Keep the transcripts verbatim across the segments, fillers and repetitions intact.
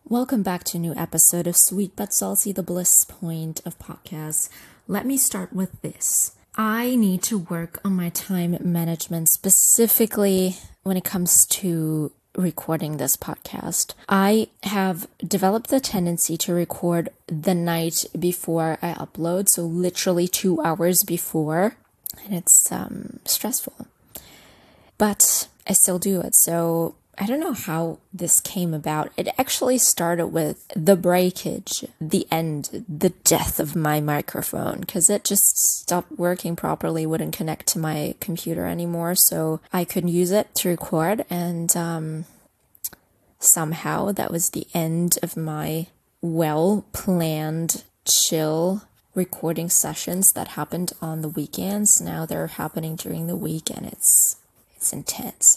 Welcome back to a new episode of Sweet But Salty, the Bliss Point of podcasts. Let me start with this. I need to work on my time management, specifically when it comes to recording this podcast. I have developed the tendency to record the night before I upload, so literally two hours before, and it's um, stressful. But I still do it, so I don't know how this came about. It actually started with the breakage, the end, the death of my microphone, because it just stopped working properly, wouldn't connect to my computer anymore, so I couldn't use it to record, and um, somehow that was the end of my well-planned, chill recording sessions that happened on the weekends. Now they're happening during the week, and it's, it's intense.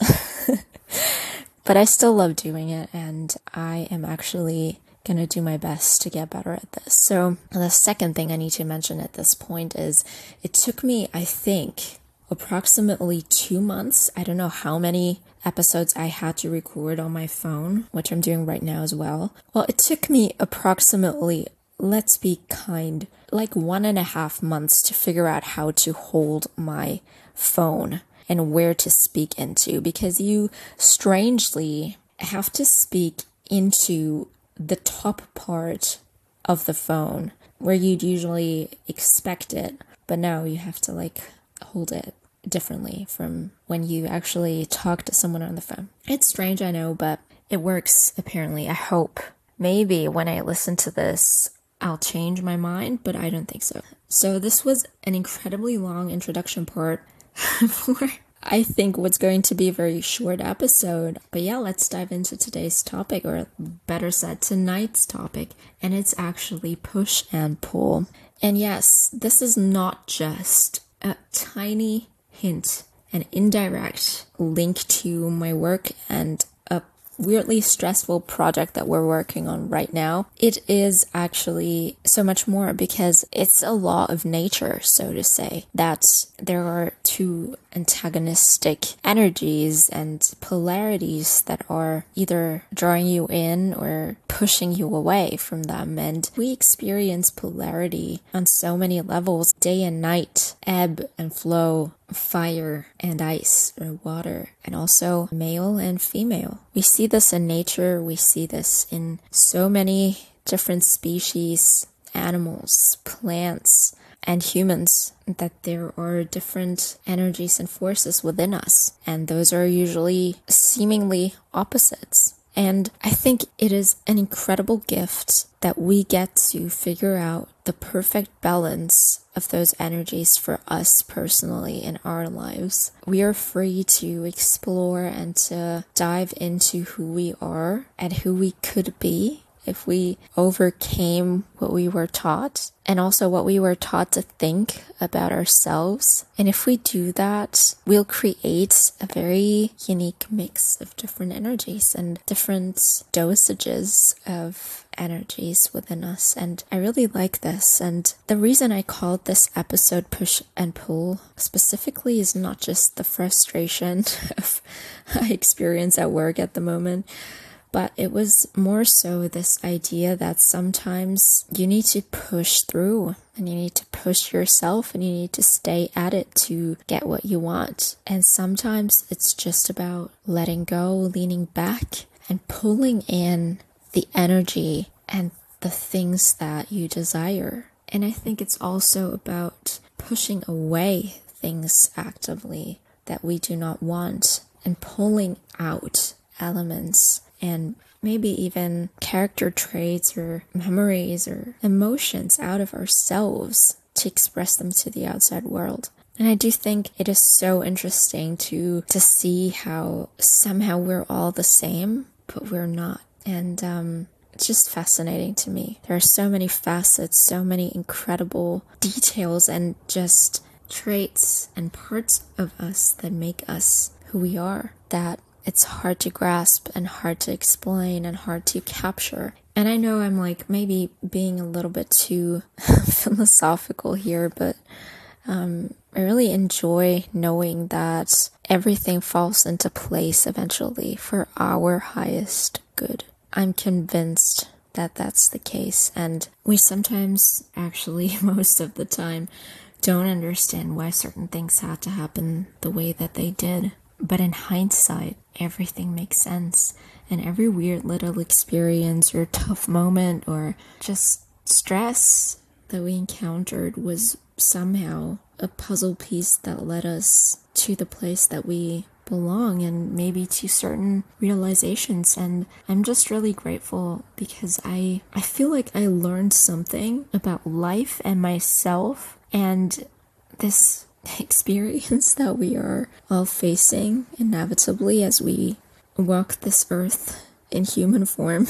But I still love doing it, and I am actually going to do my best to get better at this. So the second thing I need to mention at this point is it took me, I think, approximately two months. I don't know how many episodes I had to record on my phone, which I'm doing right now as well. Well, it took me approximately, let's be kind, like one and a half months to figure out how to hold my phone and where to speak into, because you strangely have to speak into the top part of the phone where you'd usually expect it, but now you have to like hold it differently from when you actually talk to someone on the phone. It's strange, I know, but it works apparently. I hope maybe when I listen to this I'll change my mind, but I don't think so. So this was an incredibly long introduction part for, I think, what's going to be a very short episode. But yeah, let's dive into today's topic, or better said, tonight's topic. And it's actually push and pull. And yes, this is not just a tiny hint, an indirect link to my work and a weirdly stressful project that we're working on right now. It is actually so much more, because it's a law of nature, so to say, that there are two antagonistic energies and polarities that are either drawing you in or pushing you away from them. And we experience polarity on so many levels, day and night, ebb and flow, fire and ice or water, and also male and female. We see this in nature. We see this in so many different species, animals, plants, and humans, that there are different energies and forces within us, and those are usually seemingly opposites. And I think it is an incredible gift that we get to figure out the perfect balance of those energies for us personally in our lives. We are free to explore and to dive into who we are and who we could be if we overcame what we were taught, and also what we were taught to think about ourselves. And if we do that, we'll create a very unique mix of different energies and different dosages of energies within us. And I really like this. And the reason I called this episode Push and Pull specifically is not just the frustration of I experience at work at the moment, but it was more so this idea that sometimes you need to push through, and you need to push yourself, and you need to stay at it to get what you want. And sometimes it's just about letting go, leaning back, and pulling in the energy and the things that you desire. And I think it's also about pushing away things actively that we do not want, and pulling out elements and maybe even character traits or memories or emotions out of ourselves to express them to the outside world. And I do think it is so interesting to to see how somehow we're all the same, but we're not. And um, it's just fascinating to me. There are so many facets, so many incredible details, and just traits and parts of us that make us who we are, that it's hard to grasp and hard to explain and hard to capture. And I know I'm like maybe being a little bit too philosophical here, but um, I really enjoy knowing that everything falls into place eventually for our highest good. I'm convinced that that's the case. And we sometimes, actually, most of the time, don't understand why certain things had to happen the way that they did. But in hindsight, everything makes sense. And every weird little experience or tough moment or just stress that we encountered was somehow a puzzle piece that led us to the place that we belong and maybe to certain realizations. And I'm just really grateful because I, I feel like I learned something about life and myself and this experience that we are all facing inevitably as we walk this earth in human form.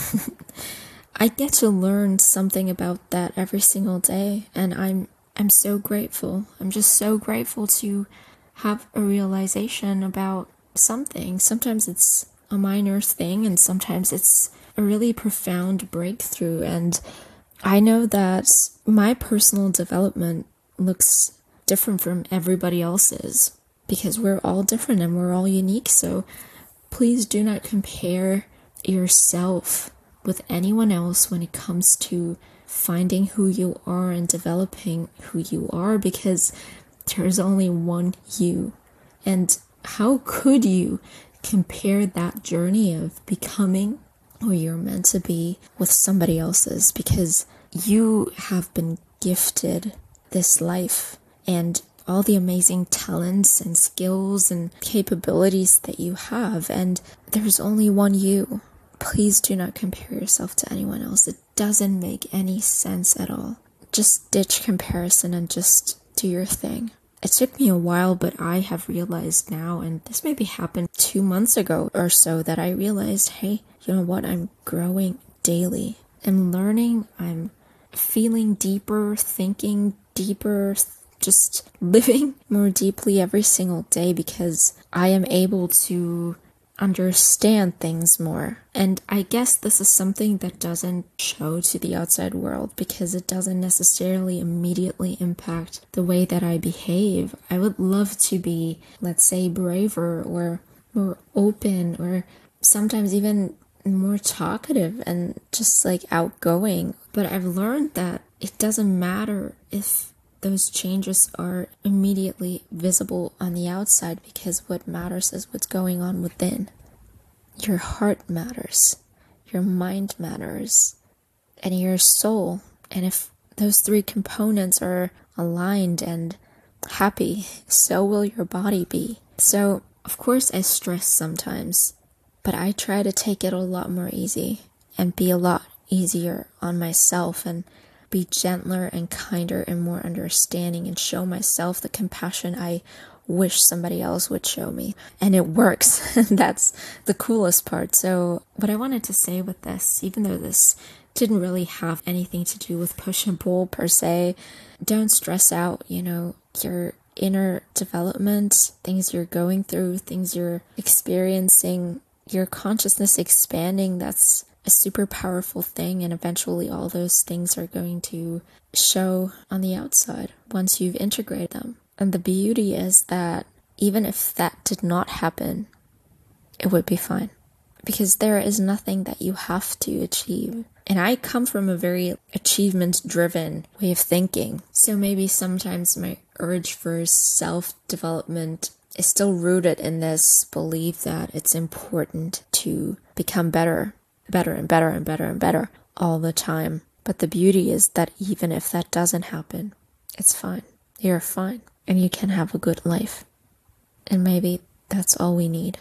I get to learn something about that every single day, and I'm I'm so grateful. I'm just so grateful to have a realization about something. Sometimes it's a minor thing, and sometimes it's a really profound breakthrough. And I know that my personal development looks different from everybody else's because we're all different and we're all unique. So please do not compare yourself with anyone else when it comes to finding who you are and developing who you are, because there's only one you. And how could you compare that journey of becoming who you're meant to be with somebody else's? Because you have been gifted this life and all the amazing talents and skills and capabilities that you have, and there's only one you. Please do not compare yourself to anyone else. It doesn't make any sense at all. Just ditch comparison and just do your thing. It took me a while, but I have realized now, and this maybe happened two months ago or so, that I realized, hey, you know what? I'm growing daily. I'm learning. I'm feeling deeper, thinking deeper, just living more deeply every single day because I am able to understand things more. And I guess this is something that doesn't show to the outside world because it doesn't necessarily immediately impact the way that I behave. I would love to be, let's say, braver or more open or sometimes even more talkative and just like outgoing. But I've learned that it doesn't matter if those changes are immediately visible on the outside, because what matters is what's going on within. Your heart matters, your mind matters, and your soul. And if those three components are aligned and happy, so will your body be. So, of course, I stress sometimes, but I try to take it a lot more easy and be a lot easier on myself and be gentler and kinder and more understanding and show myself the compassion I wish somebody else would show me. And it works. That's the coolest part. So what I wanted to say with this, even though this didn't really have anything to do with push and pull per se, don't stress out, you know, your inner development, things you're going through, things you're experiencing, your consciousness expanding. That's a super powerful thing, and eventually all those things are going to show on the outside once you've integrated them. And the beauty is that even if that did not happen, it would be fine, because there is nothing that you have to achieve. And I come from a very achievement-driven way of thinking, so maybe sometimes my urge for self-development is still rooted in this belief that it's important to become better better and better and better and better all the time. But the beauty is that even if that doesn't happen, it's fine. You're fine. And you can have a good life. And maybe that's all we need.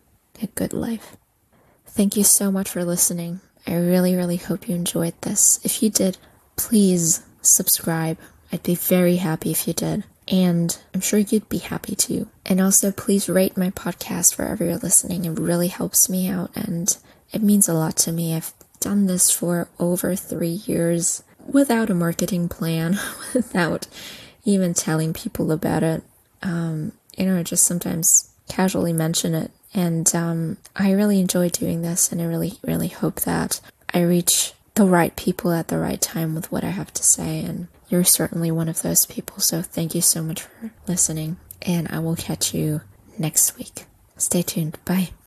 A good life. Thank you so much for listening. I really, really hope you enjoyed this. If you did, please subscribe. I'd be very happy if you did. And I'm sure you'd be happy too. And also, please rate my podcast wherever you're listening. It really helps me out, and it means a lot to me. I've done this for over three years without a marketing plan, without even telling people about it. Um, you know, I just sometimes casually mention it. And um, I really enjoy doing this, and I really, really hope that I reach the right people at the right time with what I have to say. And you're certainly one of those people. So thank you so much for listening, and I will catch you next week. Stay tuned. Bye.